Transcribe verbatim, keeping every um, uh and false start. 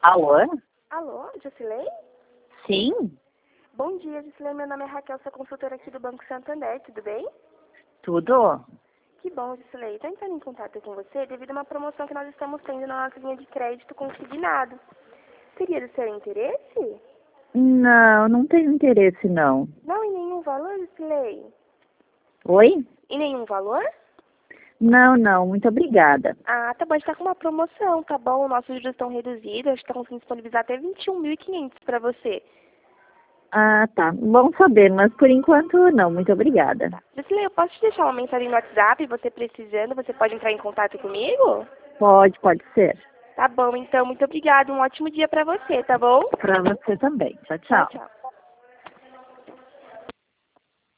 Alô? Alô, Jusilei? Sim? Bom dia, Jusilei. Meu nome é Raquel, sou consultora aqui do Banco Santander, tudo bem? Tudo? Que bom, Jusilei. Estou entrando em contato com você devido a uma promoção que nós estamos tendo na nossa linha de crédito consignado. Seria do seu interesse? Não, não tenho interesse não. Não em nenhum valor, Jusilei? Oi? Em nenhum valor? Não, não, muito obrigada. Ah, tá bom, a gente tá com uma promoção, tá bom? Nossos juros estão reduzidos, a gente tá conseguindo disponibilizar até vinte e um mil e quinhentos para você. Ah, tá. Bom saber, mas por enquanto não, muito obrigada. Tá. Jusilei, eu posso te deixar uma mensagem no WhatsApp, você precisando, você pode entrar em contato comigo? Pode, pode ser. Tá bom, então, muito obrigada. Um ótimo dia pra você, tá bom? Para você também. Tchau, Tchau, tchau. tchau.